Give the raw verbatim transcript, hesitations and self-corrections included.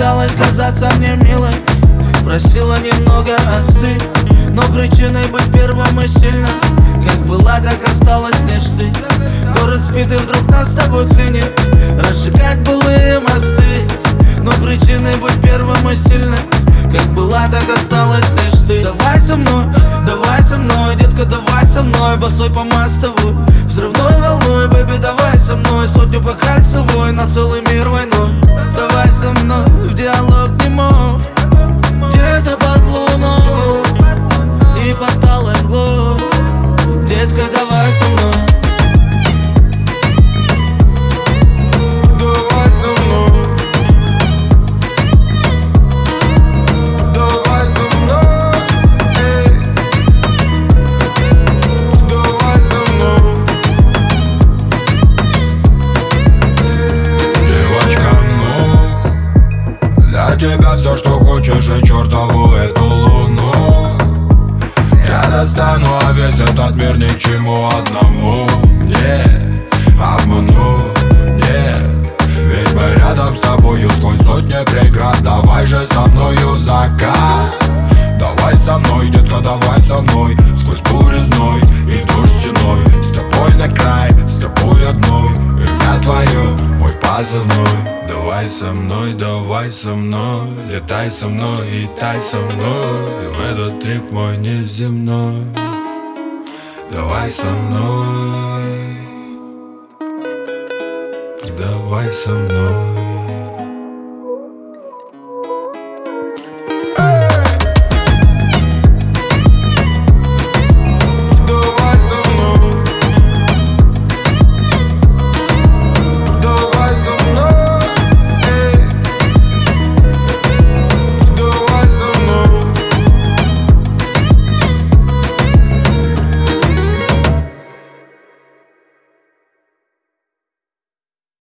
пыталась казаться мне милой, просила немного остыть, но причиной быть первым и сильным как была, так осталась лишь ты. Город спит и вдруг нас с тобой клинит, разжигать былые мосты, но причиной быть первым и сильным как была, так осталась лишь ты. Давай со мной, давай со мной, детка, давай со мной, босой по мостовой, взрывной волной, бэби, давай со мной, сотню по кольцевой, на целый мир войной. Давай со мной в диалог не мог, где-то под луной и под талой мглой. Детка, давай со мной. Давай со мной. Давай со мной. Эй. Давай со мной. Девочка, ну, для тебя все, что хочешь, и чертову эту луну я достану, а весь этот мир ни к чему одному не обману, нет. Ведь мы рядом с тобою сквозь сотни преград. Давай же со мною закат. Давай со мной, детка, давай со мной, сквозь бурю зной и дождь стеной. С тобой на край, с тобой одной, имя твое, мой позывной. Давай со мной, давай со мной, летай со мной и тай со мной в этот трип мой неземной. Давай со мной, давай со мной.